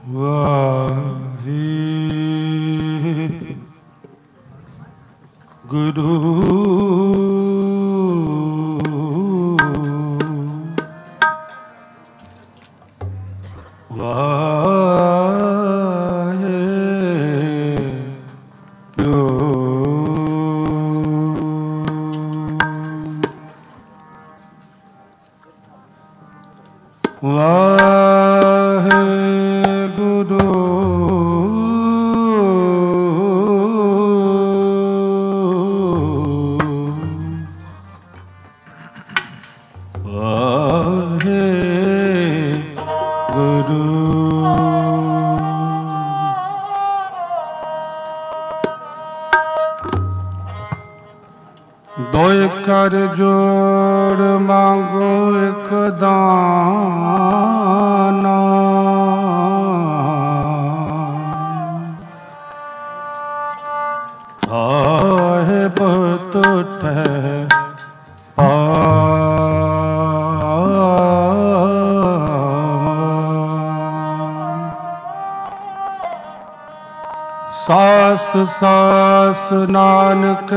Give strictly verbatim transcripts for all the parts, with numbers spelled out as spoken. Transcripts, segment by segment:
ਸਾਸ ਨਾਨਕ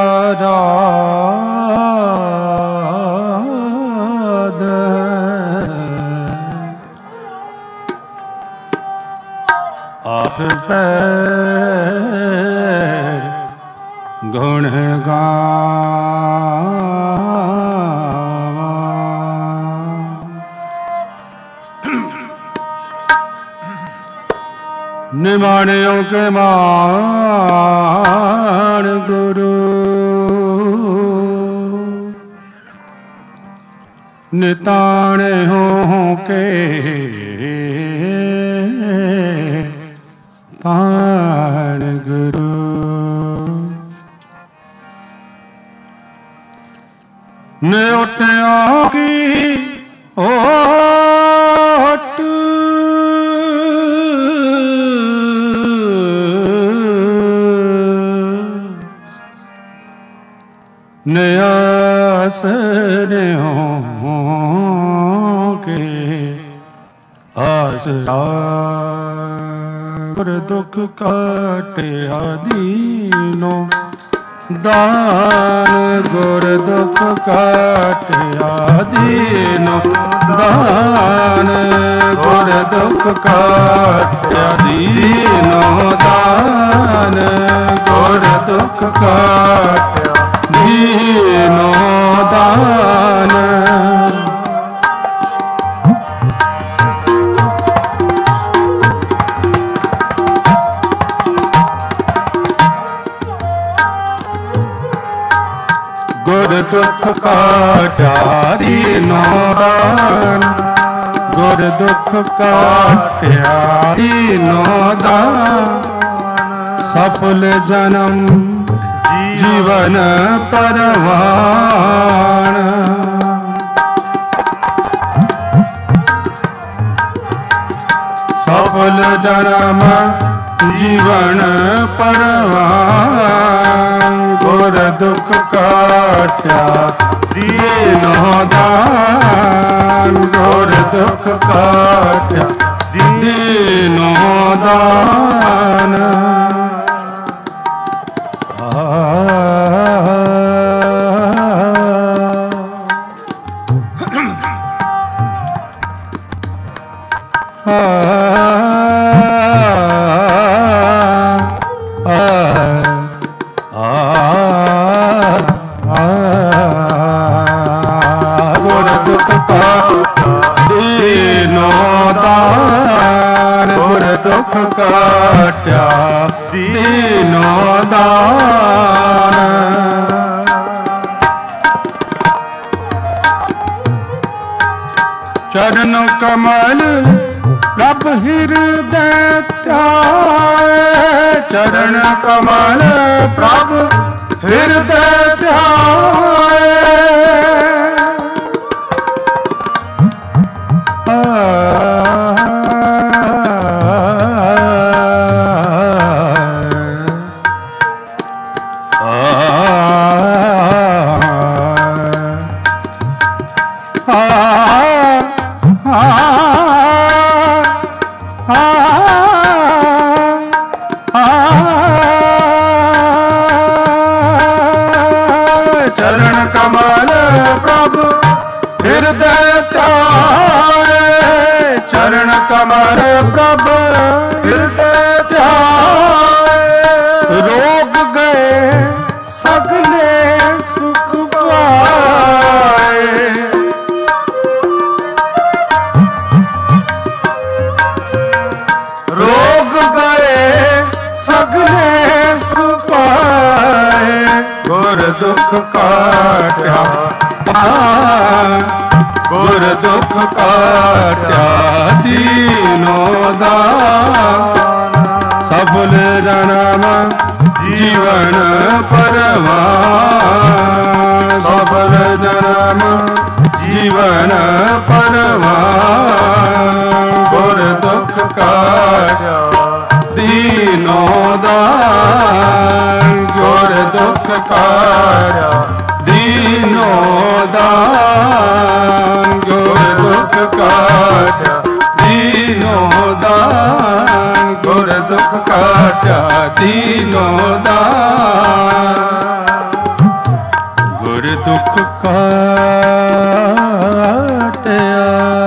ਆਰਾਧ ਆਪ ਪੈਰ ਗੁਣ ਨਿਮਾਣਿਓ ਕੇ ਮਾਣ ਗੁਰੂ ਨਿਤਾਣੇ ਹੋ ਕੇ ਤਾਣ ਗੁਰੂ ਨੇ ਉੱਠਿਆ ਕੀ ਓਟ ਨਿਆਸ ਨਿਉ ਕੇ ਆਸ ਗੁਰ ਦੁਖ ਕਾਟਿਆ ਦੀਨੋ ਦਾਨ ਗੁਰ ਦੁਖ ਕਾਟਿਆ ਦੀਨੋ ਦਾਨ ਗੁਰ ਦੁਖ ਕਾਟਿਆ ਦੀਨੋ ਦਾਨ ਗੁਰ ਦੁਖ ਕਾਟਿਆ ਦੀਨੋ ਦਾਨ ਗੁਰ ਦੁਖ ਕਾਟਿਆ ਦੀਨੋ ਦਾਨ ਗੁਰ ਦੁਖ ਕਾਟਿਆ ਦੀਨੋ ਦਾਨ ਸਫਲ ਜਨਮ ਜੀਵਨ ਪਰਵਾਨ ਸਫਲ ਜਨਮ ਜੀਵਨ ਪਰਵਾਨ ਗੁਰ ਦੁਖ ਕਾਟਿਆ ਦੀਨੋ ਦਾਨ ਗੁਰ ਦੁਖ ਕਾਟਿਆ ਦੀਨੋ ਦਾਨ ਦੁਖ ਕਾਟਿਆ ਦੀਨੋ ਦਾਨ ਚਰਨ ਕਮਲ ਪ੍ਰਭ ਹਿਰਦੈ ਧਿਆਏ ਚਰਨ ਕਮਲ ਪ੍ਰਭ ਹਿਰਦੈ ਧਿਆਏ ah कमल प्रभ हृदय ध्याए। रोग गए सगले सुख पाए। रोग गए सगले सुख पाए। गुर दुख काट्या गुर दुख काट्या दीनो दान। सफल जन्म जीवन परवान। सफल जन्म जीवन परवान। गुर दुख काट्या दीनो दान। गुर दुख काट्या दीनो दान। गुर दुख काट्या दीनो दान। गुर दुख काट्या दीनो दान। गुर दुख काट्या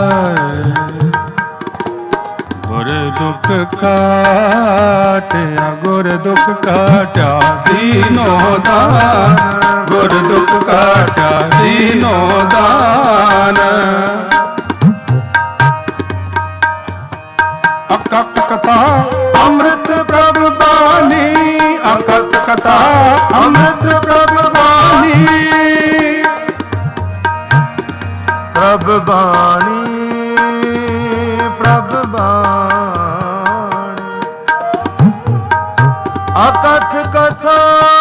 गुर दुख काट्या गुर दुख काट्या दीनो दान। गुर दुख काट्या दीनो दान। अकथ कथा अमृत प्रभु बानी। अकथ कथा अमृत प्रभु बानी। प्रभु बानी प्रभु बानी। अकथ कथा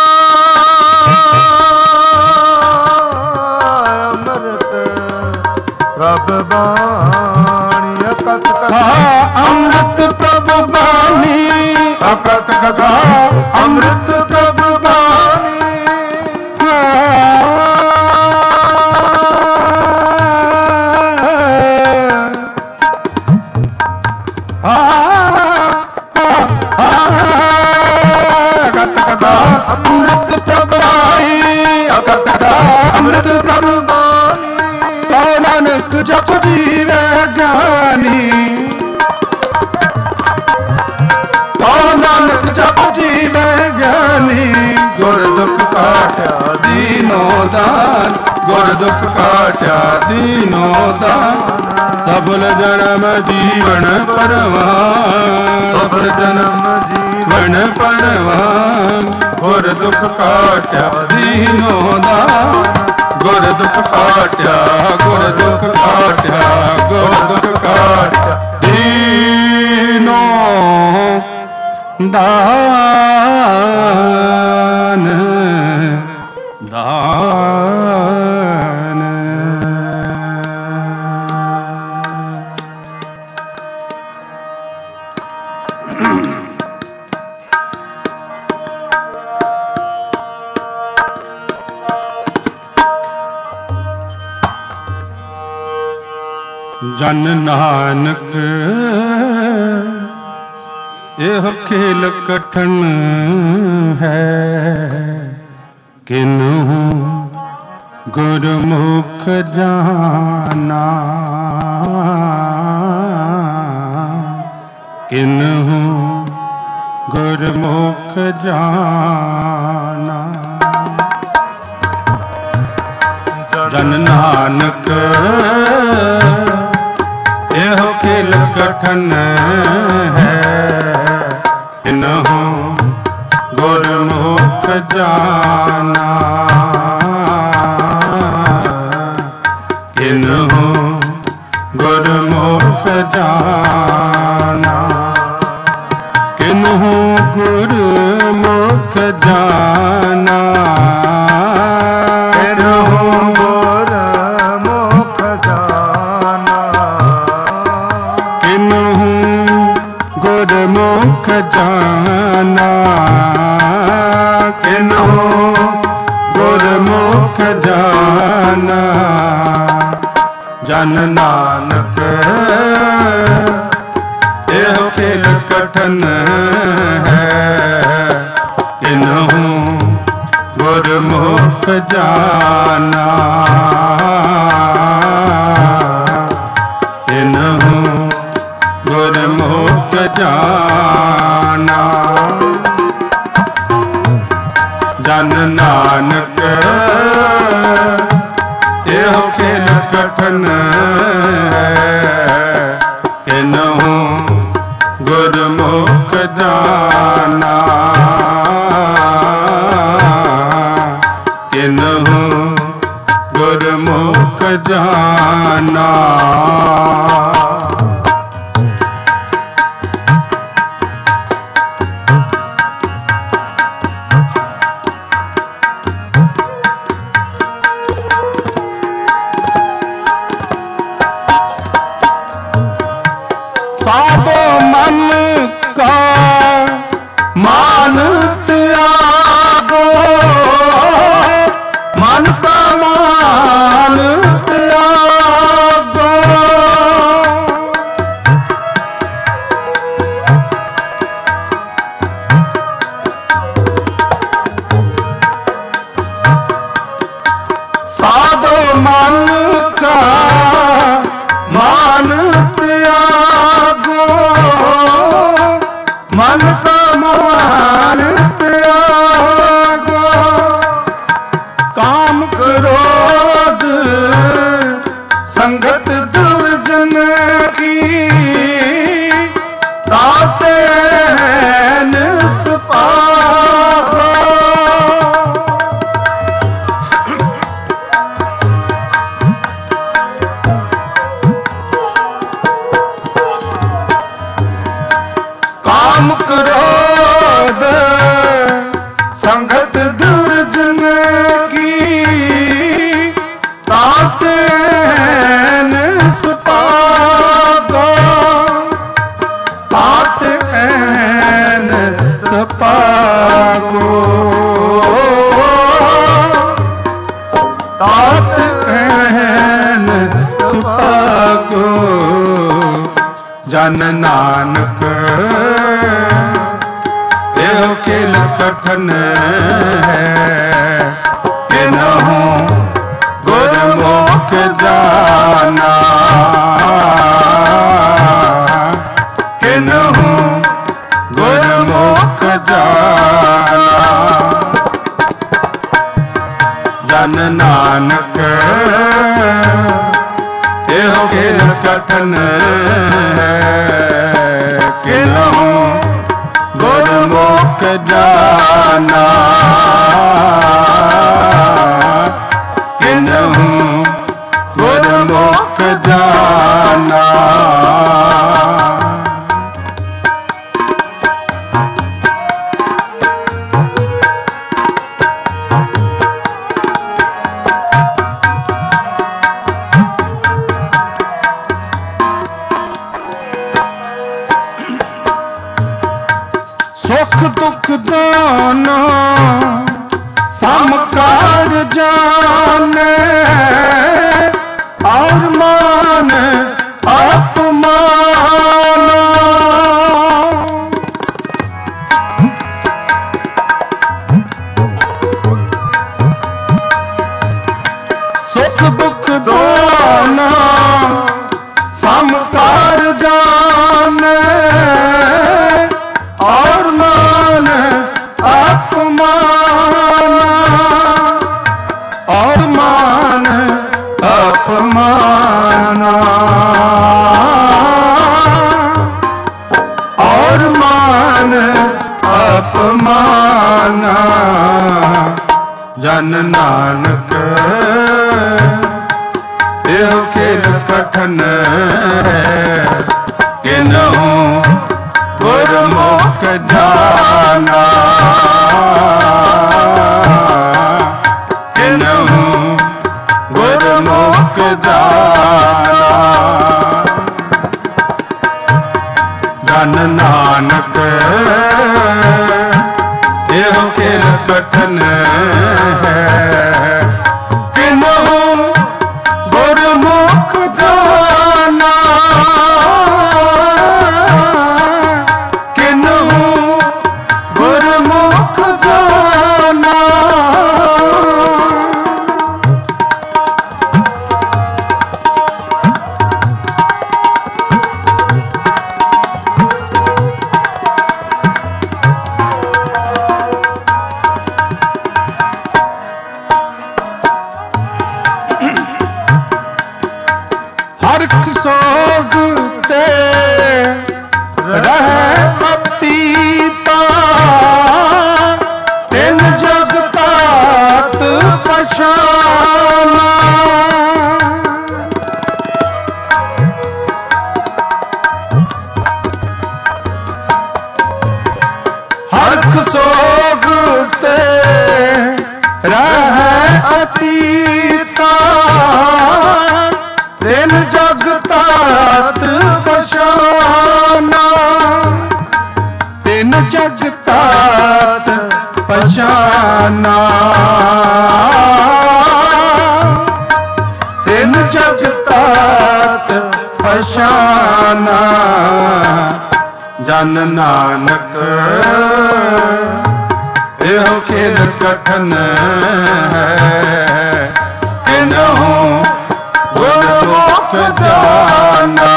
अमृत प्रभु बानी। अकथ कथा अमृत प्रभु बानी। अकथ कथा अमृत प्रभु बानी। अमृत प्रभु अकथ कथा अमृत प्रभु बानी। नानक जप जीवे ज्ञानी। नानक जप जीवे ज्ञानी। गुर दुख काट्या दीनो दान। गुर दुख काट्या दीनो दान। सफल जन्म जीवन परवान। सफल जन्म जीवन परवान। गुर दुख काट्या दीनो दान। गुर दुख काट्या गुर दुख काट्या गुर दुख काट्या दीनो दान। दान जन नानक यह खेल कठिन है। किन्हु गुरमुख जाना। किन्हु गुरमुख जाना। जन नानक यह खेल कठिन है। किन्हु गुरमुख जाना। किन्हु गुरमुख जाना। किन्हु गुरमुख जाना। किन्हु गुरमुख जाना। किन्हु गुरमुख जाना। किन्हु गुरमुख जाना। जन नानक यह खेल कठिन है। किन्हु गुरमुख जाना। किन्हु गुरमुख जाना। जन नानक एहो खेल कठन है, किन्हु गुरमुख जाना। किन्हु गुरमुख जाना। साधो मन का मान त्यागो, मन का मान त्यागो। साधो मन का मान त्यागो, मन का मान त्यागो। काम क्रोध संगत दुर्जन की, ताते निस्पाहो। काम क्रोध संगत दुर्जन की, ताते निस्पागो। ताते निस्पागो। ताते निस्पागो। जन नानक एहो खेल कठन है, किन्हु गुरमुख जाना। किन्हु गुरमुख जाना। जन नानक एहो खेल कठन है, किन्हु गुरमुख जाना। किन्हु गुरमुख जाना। सुख दुख दोनों समकार जाने, और मान अपमान। सुख दुख दोनों समकार जाने, और मान अपमान। और मान अपमान। और मान अपमान। जन नानक एहो खेल कठन है, किन्हु गुरमुख जाना। किन्हु गुरमुख जाना। जन नानक एहो खेल कठन है, किन्हु गुरमुख जाना। किन्हु गुरमुख जाना। ਅਤੀਤਾ ਤਿਨ ਜਗ ਤਾਤ ਪਛਾਨਾ ਤਿਨ ਜਗ ਤਾਤ ਪਛਾਨਾ ਤਿਨ ਜਗ ਤਾਤ ਪਛਾਨਾ ਜਨ ਨਾਨਕ ਇਹੋ ਖੇਲ ਕਠਨ ਹੈ ਕਿਨਹੂ ਗੁਰਮੁਖ ਜਾਨਾ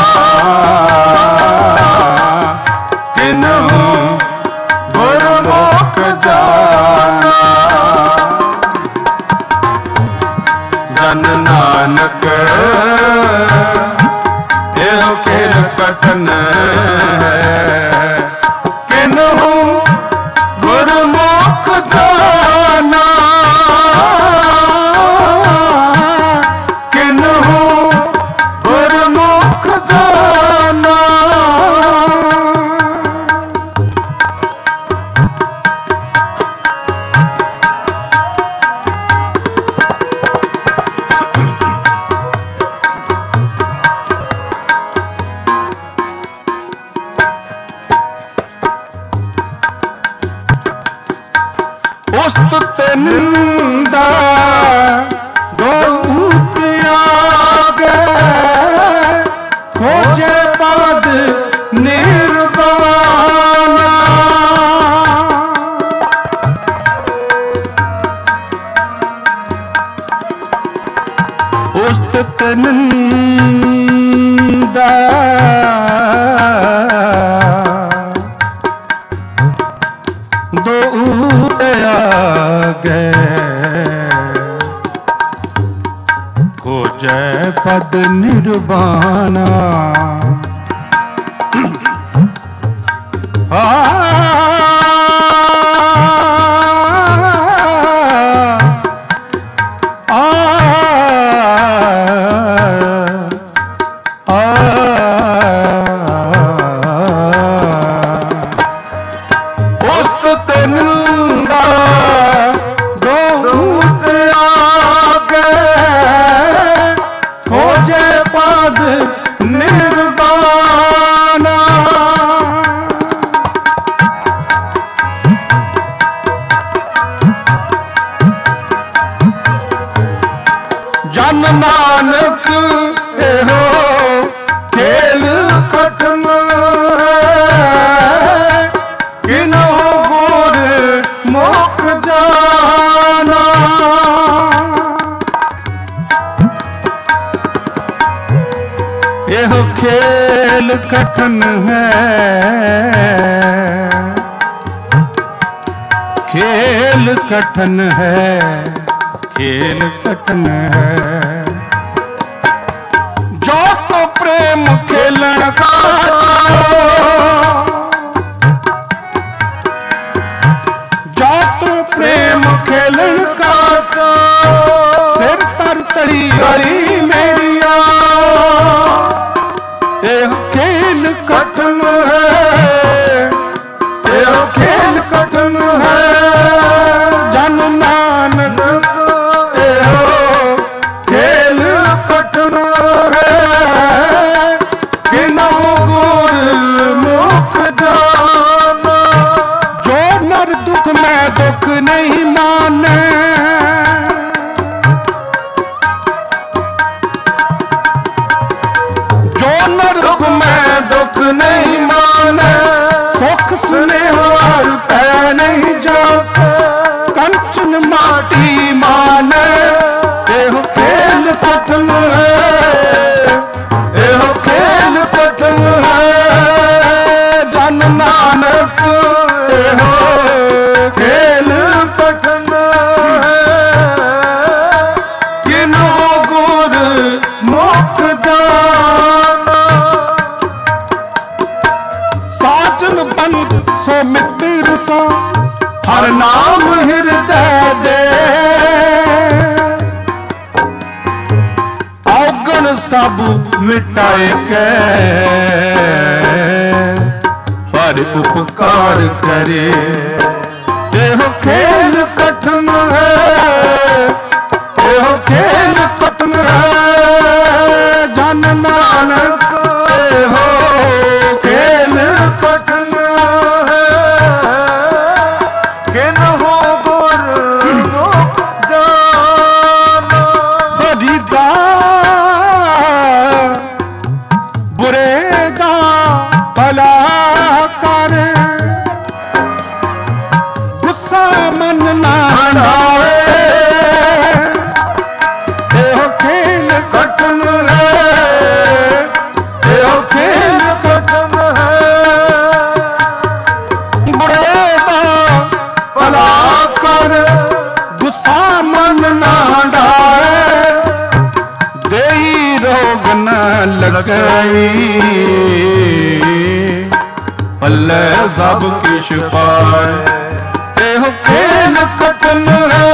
ਕਿਨਹੂ ਗੁਰਮੁਖ ਜਾਨਾ ਜਨ ਨਾਨਕ ਇਹੋ ਖੇਲ ਕਠਨ ਹੈ ਕਿਨਹੂ ਗੁਰਮੁਖ ਜਾਨਾ ਕਿਨਹੂ ਗੁਰਮੁਖ ਜਾਨਾ ਉਸਤਤ ਨਿੰਦਾ ਦੋਤ ਆਗੇ ਖੋਜੇ ਪਦ ਨਿਰਵਾਣਾ ਉਸਤਤ ਨਿੰਦਾ ਦੋਤ ਆਗੇ ਖੋਜੈ ਪਦ ਨਿਰਵਾਣਾ ਆ ਜਨ ਨਾਨਕ ਇਹੋ ਖੇਲ ਕਠਨ ਕਿਨਹੂ ਗੁਰ ਮੁਖ ਜਾਨਾ ਇਹੋ ਖੇਲ ਕਠਨ ਹੈ खेल कठन है खेल कठन है जो तो प्रेम खेलन का जो तो प्रेम खेलन का सिर तर तड़ी हरी मेरिया यह खेल कठन है यह खेल कठन है जन नानक एहो खेल कठन है किनहु गुर मुख जाना जो नर दुख में दुख नहीं माने जो नर दुख में दुख नहीं माने सुख स्नेह पै नहीं जाता कंचन माटी माने एहो खेल कठन है एहो खेल कठन है जन नानक एहो खेल कठन है किनहु गुर मुख जाना साजन बन सो मित्र सा हर नाम हृदय दे औगण सब मिटाए के हर उपकार करे एहो खेल कठन है ਭਲਾ ਕਰ ਗੁੱਸਾ ਮਨ ਨਾ ਲਾਏ ਇਹੋ ਖੇਲ ਕਠਨ ਹੈ ਇਹੋ ਖੇਲ ਕਠਨ ਹੈ ਬੁਰੇ ਦਾ ਭਲਾ ਕਰ ਗੁੱਸਾ ਮਨ ਨਾ ਡਾਏ ਦੇਈ ਰੋਗ ਨ ਲਗਾਈ ਪੱਲੇ ਸਭ ਕਿਛ ਪਾਏ ਇਹੋ ਖੇਲ ਕਠਨ ਹੈ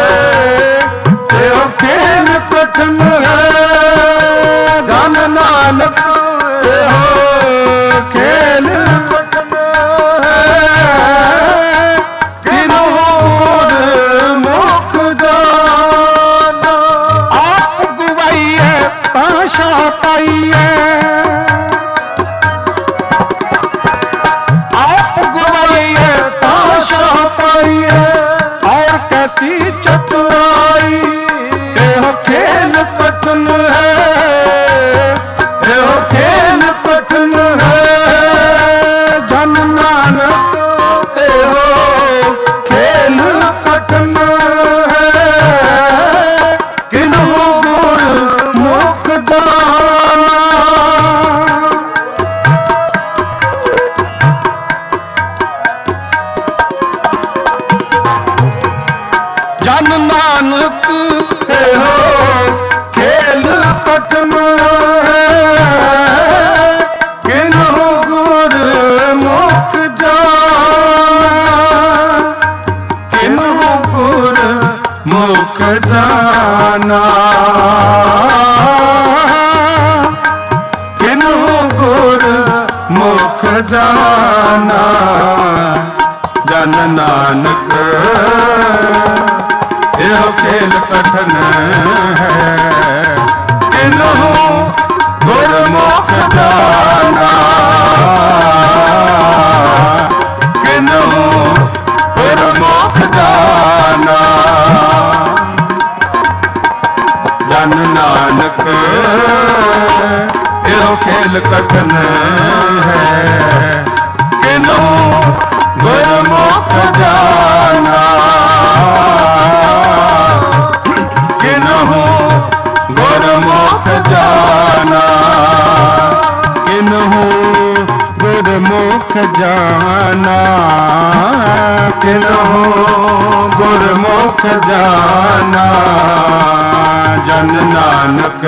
ਇਹੋ ਖੇਲ ਕਠਨ ਹੈ ਜਨ ਨਾਨਕ ਇਹੋ ਖੇਲ ਕਠਨ ਹੈ ਕਿਨੂ ਮੁਖ ਜਾਨਾ ਆਪ ਗਵਾਈਏ ਪਾਸ਼ਾ ਪਾਈਏ और कैसी चतुराई एहो खेल कठन है एहो खेल कठन है जन नानक एहो खेल कठन है किन्हू गुर मुख जाना ਜਨ ਨਾਨਕ ਇਹੋ ਖੇਲ ਕਠਨ ਹੈ ਕਿਨਹੂ ਗੁਰ ਮੁਖ ਜਾਨਾ ਕਿਨਹੂ ਗੁਰ ਮੁਖ ਜਾਨਾ ਕਿਨਹੂ ਗੁਰ ਮੁਖ ਜਾਨਾ ਜਨ ਨਾਨਕ ਇਹੋ ਖੇਲ ਕਠਨ ਹੈ ਕਿਨਹੂ ਗੁਰਮੁਖ ਜਾਨਾ ਕਿਨਹੂ ਗੁਰਮੁਖ ਜਾਨਾ ਜਨ ਨਾਨਕ ਇਹੋ ਖੇਲ ਕਠਨ ਹੈ ਕਿਨਹੂ ਗੁਰਮੁਖ ਜਾਨਾ ਗੁਰਮੁਖ ਜਾਨਾ ਕਿਨਹੂ ਗੁਰਮੁਖ ਜਾਨਾ ਕਿਨਹੂ ਗੁਰਮੁਖ ਜਾਨਾ ਜਨ ਨਾਨਕ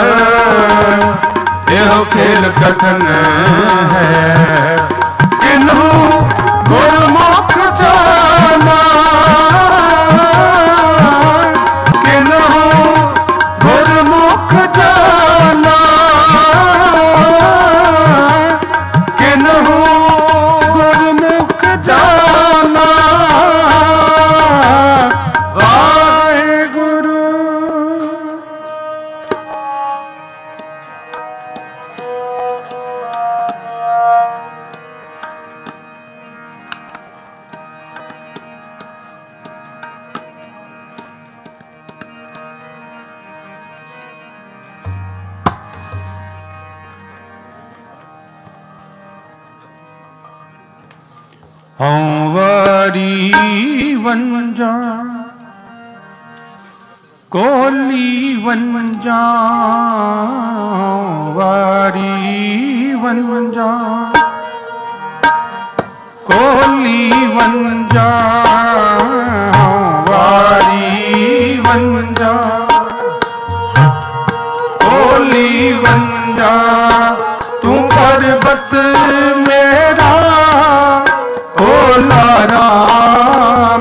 ਇਹੋ ਖੇਲ ਕਠਨ ਹੈ ਕਿਨਹੂ ਗੁਰਮੁਖ ਜਾਨਾ ਗੁਰਮੁਖ ਜਾਨਾ ਕਿਨਹੂ ਗੁਰਮੁਖ ਜਾਨਾ ਵਾਹਿਗੁਰੂ ਹਉ ਵਾਰੀ ਵੰਜਾ ਕੋਲੀ ਵੰਜਾ ਵਾਰੀ ਵੰਜਾ ਕੋਲੀ ਵੰਜਾ ਵਾਰੀ ਵੰਜਾ ਕੋਲੀ ਵੰਜਾ ਤੂੰ ਪਰਬਤ ਮੇਰਾ ਓਲਾ ਰਾਮ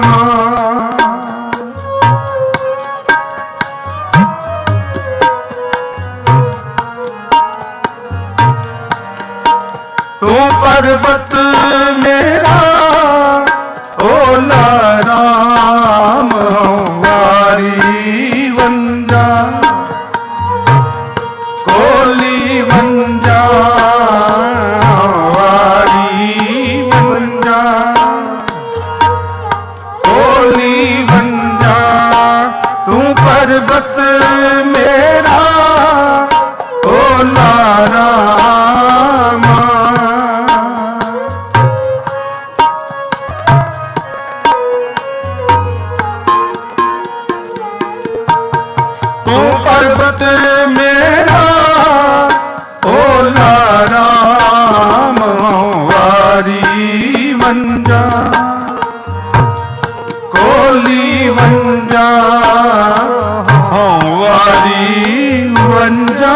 ਤੂੰ ਪਰਬਤ ਮੇਰਾ ਓਲਾ ਰਾਮ ਵਾਰੀ ਵੰਜਾ ਕੋਲੀ ਵੰਜਾ ਪਰਬਤ ਮੇਰਾ ਓਲਾ ਰਾਮ ਵੰਜਾ ਕੋਲੀ ਵੰਜਾ ਹਉ ਵਾਰੀ ਵੰਜਾ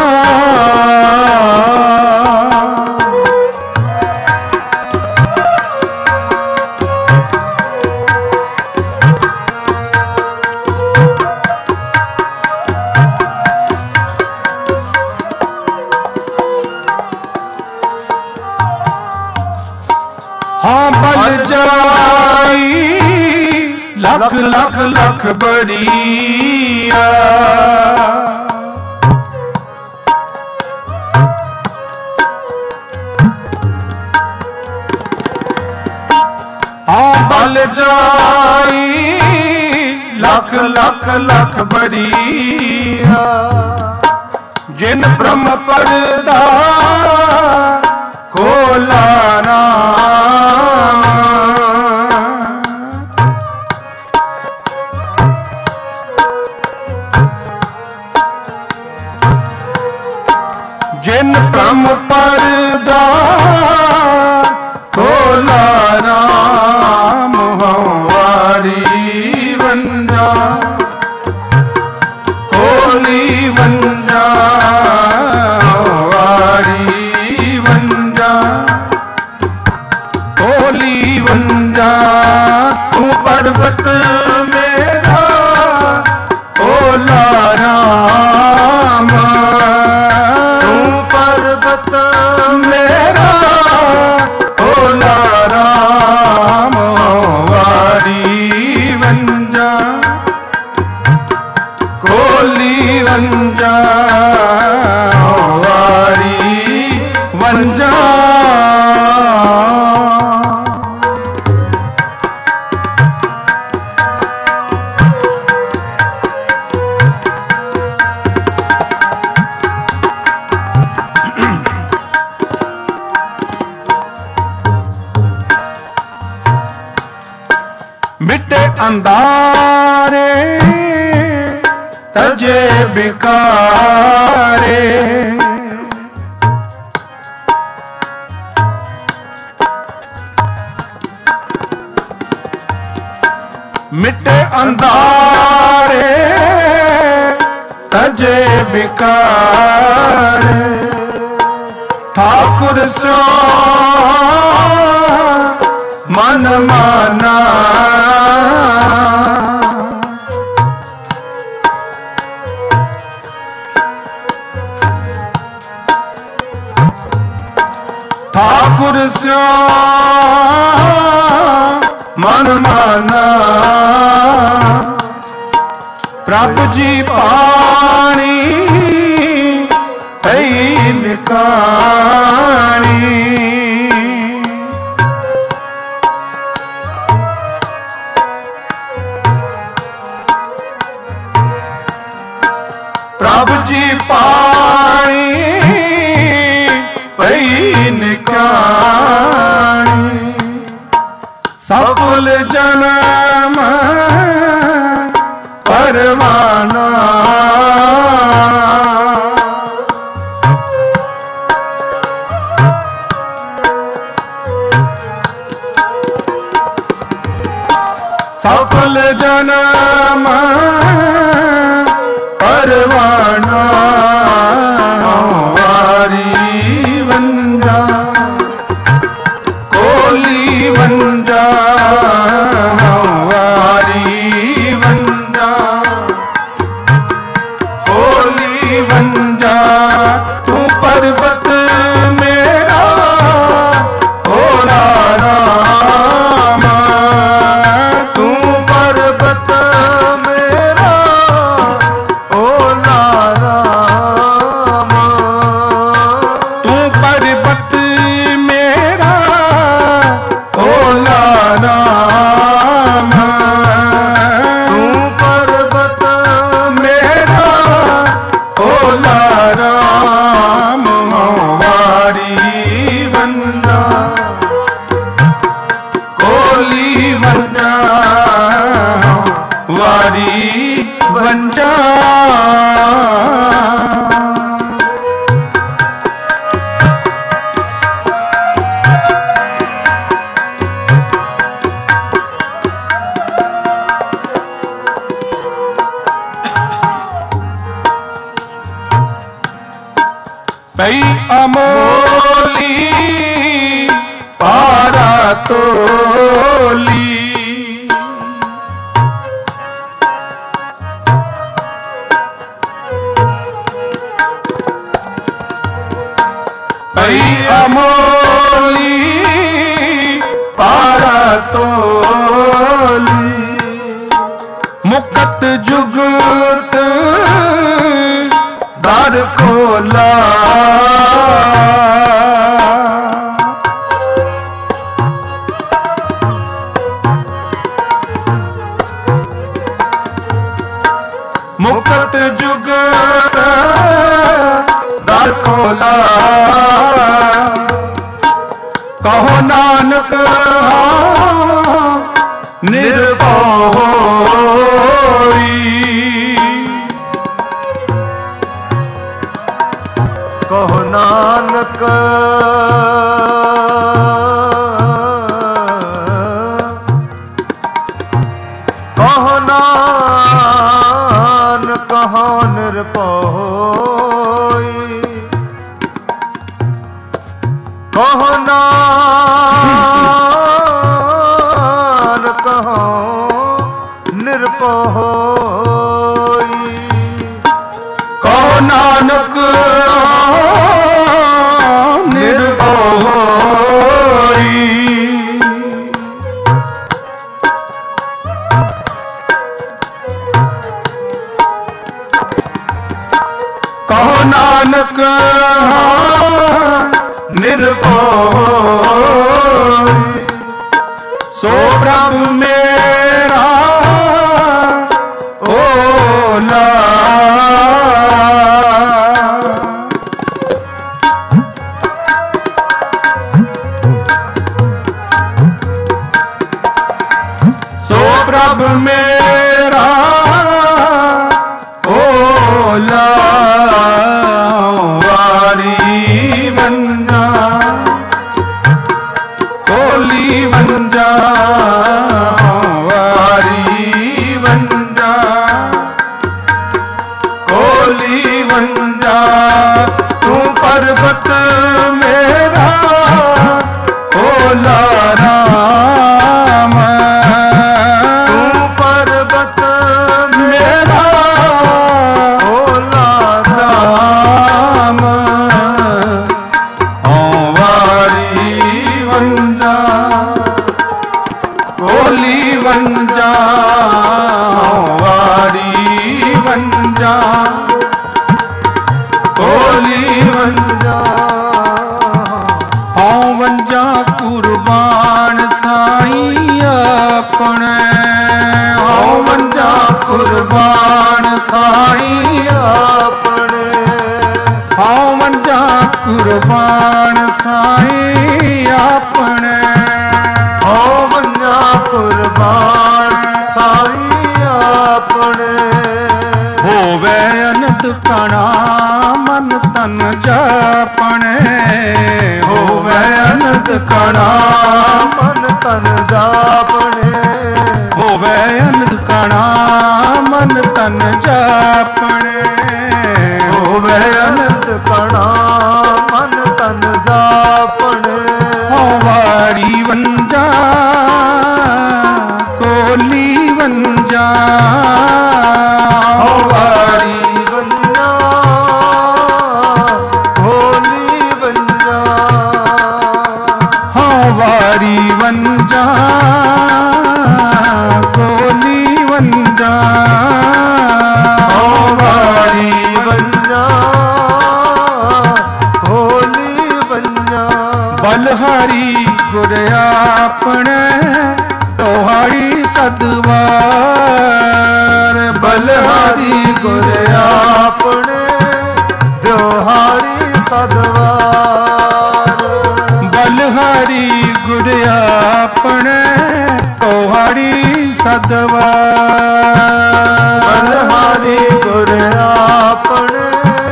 ਹਾਂ ਬਲ ਜਾਈ ਲੱਖ ਲੱਖ ਲੱਖ ਬੜੀਆ ਹਾਂ ਬਲ ਜਾਈ ਲੱਖ ਲੱਖ ਲੱਖ ਬੜੀਆ ਜਿਨ ਬ੍ਰਹਮ ਪਰਦਾ ਖੋਲਾ ਜਿਨ ਬ੍ਰਹਮ ਪਰਦਾ ਖੋਲਾ ਰਾਮ ਹਵਾਰੀ ਵੰਜਾ ਕੋਲੀ ਵੰਜਾ ਵਾਰੀ ਵੰਜਾ ਕੋਲੀ ਵੰਜਾ ਤੂੰ ਪਰਬਤ ਮੇਰਾ ਖੋਲਾ ਰਾਮ ਮੇਰਾ ਭੋਲਾ ਰਾਮ ਵਾਰੀ ਵੰਜਾ ਕੋਲੀ ਵੰਜਾ ਵਾਰੀ ਵੰਜਾ ਮਿਟੇ ਅੰਧਾਰੇ ਤਜੇ ਬਿਕਾਰੇ ਮਿਟੇ ਅੰਧਾਰੇ ਤਜੇ ਬਿਕਾਰੇ ਠਾਕੁਰ ਸੋ ਮਨ ਮਾਨਾ ਠਾਕੁਰ ਸਿਓ ਮਨ ਮਾਨਾ ਪ੍ਰਭ ਜੀ ਪਾਣੀ ਐ ਨਿਕਾਣੀ ਪ੍ਰਭ ਜੀ ਪਾਣੀ ਪਈ ਨਿਕਾਣੀ ਸਫਲ ਜਨਮ ਪਰਵਾਨਾ ਸਫਲ ਜਨਮ ਪਰਵਾਨਾ ਵਾਰੀ ਵੰਜਾ ਕੋਲੀ ਵੰਜਾ ਵਾਰੀ ਵੰਜਾ ਕੋਲੀ ਵੰਜਾ ਤੂੰ ਪਰਬਤ ਮੇਰਾ ਭੋਲਾ ਰਾਮ ਤੂੰ ਪਰਬਤ ਮੇਰਾ ਅਮੋਲੀ ਪਾਰਾ ਤੋਲੀ। ਭਈ ਅਮੋਲੀ ਪਾਰਾ ਤੋਲੀ। ਮੁਕਤ ਜੁਗਤ ਦਰ ਖੋਲਾ। ਮੁਕਤ ਜੁਗਤ ਦਰ ਖੋਲਾ। ਕਹੋ ਨਾਨਕ ਨਿਰਭਉ ਹੋਈ। ਕਹੋ ਨਾਨਕ ਕਹੋ ਨਾਨਕ ਹਉ ਨਿਰਭਉ ਹੋਈ। ਕਹੋ ਨਾਨਕ ਹਉ ਨਿਰਭਉ ਹੋਈ। ਕਹੋ ਨਾਨਕ ਨਿਰਭਉ ਹੋਈ। ਕਹੋ ਨਾਨਕ ਨਿਰਭਉ ਹੋਈ। ਸੋ ਪ੍ਰਭ ਮੇਰਾ ਓਲਾ। ਸੋ ਪ੍ਰਭ ਮੇਰਾ ਓਲਾ। ਵਾਰੀ ਵੰਜਾ ਕੋਲੀ ਵੰਜਾ। ਵਾਰੀ ਵੰਜਾ ਕੋਲੀ ਵੰਜਾ। ਤੂੰ ਪਰਬਤ ਮੇਰਾ ਓਲਾ ਰਾਮ। ਤੂੰ ਪਰਬਤ ਮੇਰਾ ਓਲਾ ਰਾਮ। ਹਉ ਵਾਰੀ ਵੰਜਾ ਕੋਲੀ ਵੰਜਾ। ਹਉ ਵਾਰੀ ਵੰਜਾ ਕੋਲੀ ਵੰਜਾ। ਹਉ ਵੰਜਾ ਕੁਰਬਾਨ ਸਾਈ ਆਪਣੇ। ਹਉ ਵੰਜਾ ਕੁਰਬਾਨ ਸਾਈ ਆਪਣੇ। ਹਉ ਵੰਜਾ ਕੁਰਬਾਨ ਸਾਈ ਆਪਣੇ। ਹਉ ਵੰਜਾ ਕੁਰਬਾਨ ਸਾਈ ਆਪਣੇ। ਹੋਵੇ ਅਨੰਦ ਕਣਾ ਮਨ ਤਨ ਜਾਪਣੇ। ਹੋਵੇ ਅਨੰਦ ਕਣਾ ਮਨ ਤਨ ਜਾਪਣੇ। ਹੋਵੇ ਅਨੰਦ ਕਣਾ ਮਨ ਤਨ ਜਾਪਣੇ। ਹੋਵੇ ਅਨੰਦ ਕਣਾ ਮਨ ਤਨ ਜਾਪਣੇ। ਹਉ ਵਾਰੀ ਵੰਜਾ ਕੋਲੀ ਵੰਜਾ। ਹਉ ਵਾਰੀ ਵੰਜਾ ਕੋਲੀ ਵੰਜਾ। ਹਉ ਵਾਰੀ ਵੰਜਾ ਕੋਲੀ ਵੰਜਾ। ਹਉ ਵਾਰੀ ਵੰਜਾ ਕੋਲੀ ਵੰਜਾ। ਬਲਹਾਰੀ ਗੁਰ ਆਪਣੇ ਤੁਹਾੜੀ ਸਤਵਾਰ। ਬਲਹਾਰੀ ਗੁਰ ਆਪਣੇ ਦਿਹਾੜੀ ਸਦਵਾਰ। ਬਲਹਾਰੀ ਗੁਰ ਆਪਣੇ ਤੁਹਾੜੀ ਸਤਵਾਰ। ਬਲਹਾਰੀ ਗੁਰ ਆਪਣੇ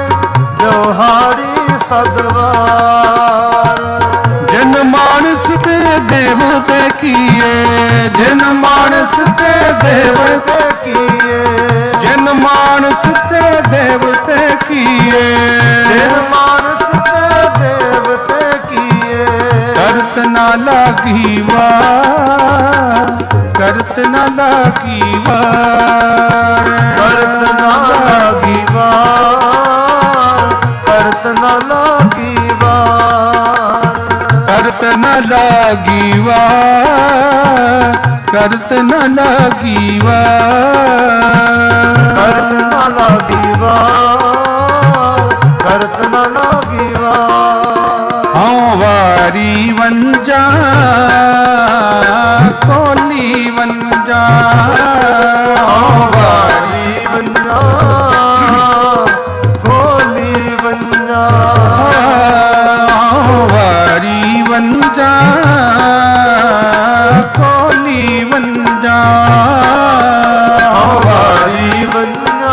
ਦਿਹਾੜੀ ਸਦਵਾਰ। ਜਿਨ ਮਾਨਸ ਤੇ ਦੇਵਤੇ ਕੀਏ। ਜਿਨ ਮਾਨਸ ਤੇ ਦੇਵਤੇ ਕੀਏ। ਜਿਨ ਮਾਨਸ ਤੇ ਦੇਵਤੇ ਕੀਏ। ਜਿਨ ਮਾਨਸ ਤੇ ਕਰਤ ਨਾ ਲਾਗੀ ਵਾਰ, ਕਰਤ ਨਾ ਲਾਗੀ ਵਾਰ, ਕਰਤ ਨਾ ਲਾਗੀ ਵਾਰ, ਕਰਤ ਨਾ ਲਾਗੀ ਵਾਰ, ਕਰਤ ਨਾ ਲਾਗੀ ਵਾਰ, ਕਰਤ ਨਾ ਲਾਗੀ ਵਾਰ, ਕਰਤ ਨਾ ਲਾਗੀ ਵਾਰ, ਕਰਤ ਨਾ ਲਾਗੀ ਵਾਰ। ਹਉ ਵਾਰੀ ਵੰਜਾ ਕੋਲੀ ਵੰਜਾ, ਹਉ ਵਾਰੀ ਵੰਜਾ ਕੋਲੀ ਵੰਜਾ, ਹਉ ਵਾਰੀ ਵੰਜਾ ਕੋਲੀ ਵੰਜਾ, ਹਉ ਵਾਰੀ ਵੰਜਾ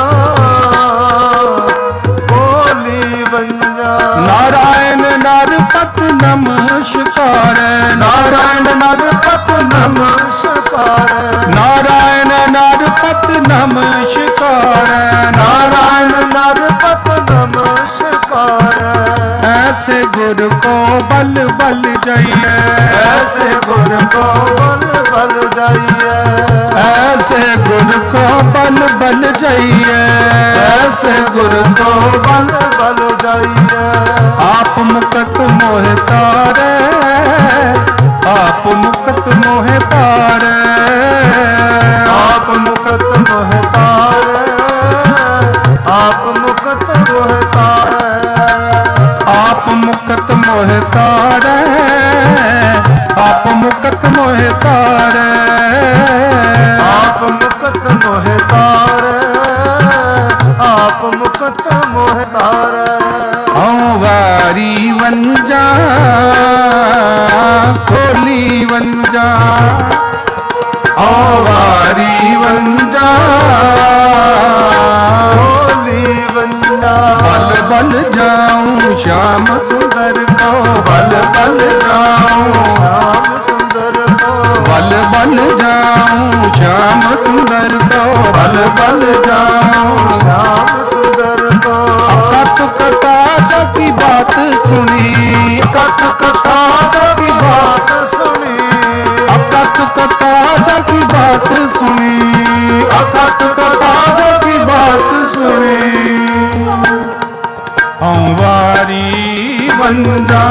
ਕੋਲੀ ਵੰਜਾ। ਨਾਰਾਇਣ ਨਰਪਤ ਨਮਸਕਾਰ, ਨਾਰਾਇਣ ਨਰਪਤ ਨਮਸਕਾਰ, ਨਾਰਾਇਣ ਨਰਪਤ ਨਮਸਕਾਰ, ਨਾਰਾਇਣ ਨਰਪਤ ਨਮਸਕਾਰ। ਐਸੇ ਗੁਰ ਕੋ ਬਲ ਬਲ ਜਾਈਏ, ਐਸੇ ਗੁਰ ਕੋ ਬਲ ਬਲ ਜਾਈਏ, ਐਸੇ ਗੁਰ ਕੋ ਬਲ ਬਲ ਜਾਈਏ, ਐਸੇ ਗੁਰ ਕੋ ਬਲ ਬਲ ਜਾਈਏ। ਆਪ ਮੁਕਤ ਮੋਹਿ ਤਾਰੇ, ਆਪ ਮੁਕਤ ਮੋਹਿ ਤਾਰੇ, ਆਪ ਮੁਕਤ ਮੋਹਿ ਤਾਰੇ, ਆਪ ਮੁਕਤ ਮੋਹਿ ਤਾਰੇ, ਆਪ ਮੁਕਤ ਮੋਹਿ ਤਾਰੇ, ਆਪ ਮੁਕਤ ਮੋਹਿ ਤਾਰੇ, ਆਪ ਮੁਕਤ ਮੋਹਿ ਤਾਰੇ, ਆਪ ਮੁਕਤ ਮੋਹਿ ਤਾਰੇ। ਹਉ ਵਾਰੀ ਵੰਜਾ ਕੋਲੀ ਵੰਜਾ, ਹਉ ਵਾਰੀ ਵੰਜਾ ਕੋਲੀ ਵੰਜਾ। ਬਲ ਬਲ ਜਾਉ ਸ਼ਾਮ ਸੁੰਦਰ ਕੋ, ਬਲ ਬਲ ਜਾਉ ਸ਼ਾਮ ਸੁੰਦਰ ਕੋ, ਬਲ ਬਲ ਜਾਉ ਸ਼ਾਮ ਸੁੰਦਰ ਕੋ, ਬਲ ਬਲ ਜਾਉ ਸ਼ਾਮ ਸੁੰਦਰ ਕੋ। ਕਥ ਕਥਾ ਜੋ ਕੀ ਬਾਤ ਸੁਣੀ, ਕਥ ਕਥਾ ਜੋ ਕੀ ਬਾਤ ਸੁਣੀ, ਕਥ ਕਥਾ ਜੋ ਕੀ ਬਾਤ ਸੁਣੀ, ਅਕਥ ਕਥਾ ਜੋ ਕੀ ਬਾਤ ਸੁਣੀ। ਹਉ ਵਾਰੀ ਵੰਜਾ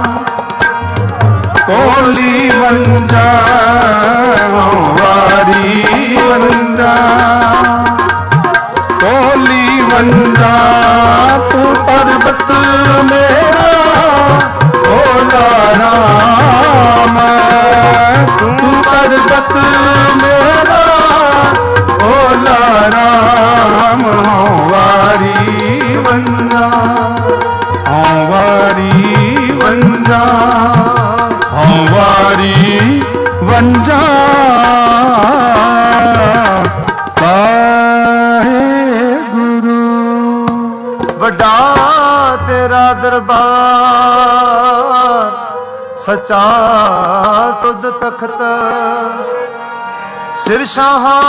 ਕੋਲੀ ਵੰਜਾ, ਹਉ ਵਾਰੀ ਵੰਜਾ ਕੋਲੀ ਵੰਜਾ। ਤੂੰ ਪਰਬਤ ਮੇਰਾ ਭੋਲਾ ਰਾਮ, ਤੂੰ ਪਰਬਤ ਮੇਰਾ ਭੋਲਾ ਰਾਮ। ਹਉ ਵਾਰੀ ਵੰਜਾ, ਹਉ ਵਾਰੀ ਵੰਜਾ, ਹਉ ਵਾਰੀ ਵੰਜਾ ਵਾਹਿਗੁਰੂ। ਵੱਡਾ ਤੇਰਾ ਦਰਬਾਰ, ਸੱਚਾ ਤੁਧ ਤਖਤ, ਸਿਰ ਸ਼ਾਹਾਂ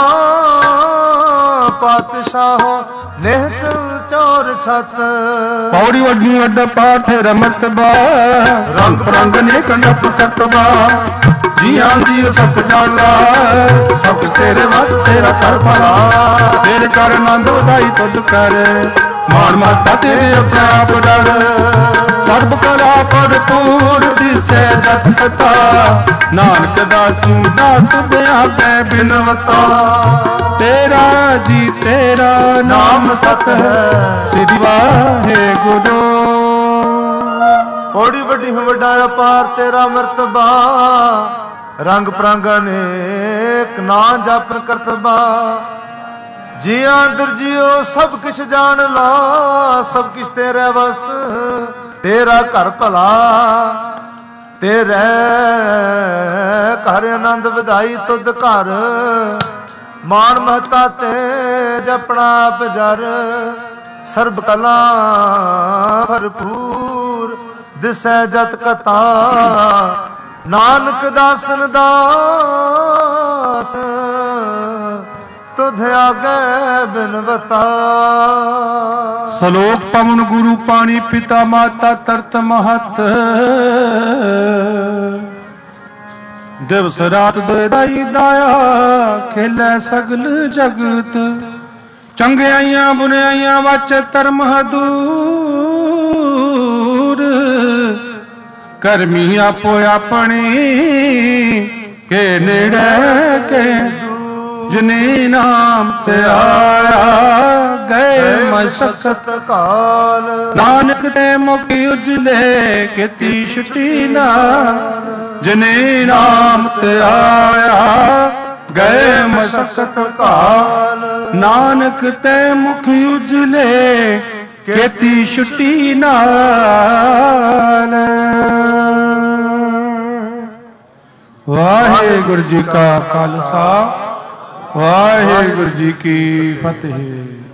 ਪਾਤਸ਼ਾਹੋ ਨਿਹਚਲ ਚੌਰ ਛਤ। ਪੌੜੀ ਵੱਡੀ ਵੱਡਾ ਪਾਠ ਰਮਤ ਬਾ, ਰੰਗ ਪ੍ਰੰਗ ਨੇ ਕੰਡਪ ਕਤਬਾ, ਜੀਆਂ ਜੀ ਸਭ ਜਾਣਾ, ਸਭ ਕੁਛ ਤੇਰੇ ਵਸ ਤੇਰਾ ਕਰ ਭਲਾ, ਤੇਰੇ ਕਰ ਆਨੰਦ ਵਧਾਈ ਤੁਧ ਕਰ, ਮਾਨ ਮਾਤਾ ਤੇਰੇ ਆਪਣੇ ਆਪ ਡਰ, ਸਰਬ ਕਲਾ ਭਰਪੂਰ ਦਿਸੈ ਜਤ ਕਥਾ, ਨਾਨਕ ਦਾਸੂ ਦਾਤ ਦਿਆ ਪੈ ਬਿਨਵਤਾ, ਤੇਰਾ ਜੀ ਤੇਰਾ ਨਾਮ ਸਤ ਹੈ, ਸ੍ਰੀ ਵਾਹਿਗੁਰੂ। ਪੌੜੀ ਵੱਡੀ ਵੱਡਾ ਅਪਾਰ ਤੇਰਾ ਮਰਤਬਾ, ਰੰਗ ਪ੍ਰਾਂਗ ਅਨੇਕ ਨਾ ਜਾਪਨ ਕਰਤਬਾ, ਜੀਆਂ ਦਰਜੀਓ ਸਭ ਕਿਛ ਜਾਣ ਲਾ, ਸਭ ਕਿਛ ਤੇਰੇ ਵਸ ਤੇਰਾ ਘਰ ਭਲਾ, ਤੇਰੇ ਘਰ ਆਨੰਦ ਵਧਾਈ ਤੁਧ ਘਰ, ਮਾਨ ਮਹਤਾ ਤੇ ਜਪਣਾ ਆਪ ਜਰ, ਸਰਬ ਕਲਾ ਭਰਪੂਰ ਦਿਸੈ ਜਤ ਕਥਾ, ਨਾਨਕ ਦਾਸਨ ਦਾਸ ਤੁਧ ਆਗੇ ਬਿਨਵਤਾ। ਸਲੋਕ ਪਵਨ ਗੁਰੂ ਪਾਣੀ ਪਿਤਾ ਮਾਤਾ ਤਰਤ ਮਹਤ, ਦਿਵਸ ਰਾਤ ਦੋਇ ਦਾਈ ਦਾਇਆ, ਖੇਲੇ ਸਗਲ ਜਗਤ। ਚੰਗਿਆਈਆਂ ਬੁਰਿਆਈਆਂ ਵਚ ਧਰਮ ਹਦੂਰ, ਕਰਮੀ ਆਪੋ ਆਪਣੀ ਕੇ ਨੇੜੇ ਕੇ। ਜਿਨੇ ਨਾਮ ਤੇ ਆਇਆ, ਗਏ ਮਸਕਤ ਕਾਲ। ਨਾਨਕ ਤੇ ਮੁਖੀ ਉਜਲੇ, ਕੀਤੀ ਛੁਟੀ ਨਾਲ। ਜਿਨੇ ਨਾਮ ਤੇ ਆਇਆ, ਗਏ ਮਸਕਤ ਕਾਲ। ਨਾਨਕ ਤੇ ਮੁਖੀ ਉਜਲੇ, ਕੀਤੀ ਛੁਟੀ ਨਾਲ। ਵਾਹਿਗੁਰੂ ਜੀ ਕਾ ਖਾਲਸਾ, ਵਾਹਿਗੁਰੂ ਜੀ ਕੀ ਫਤਿਹ।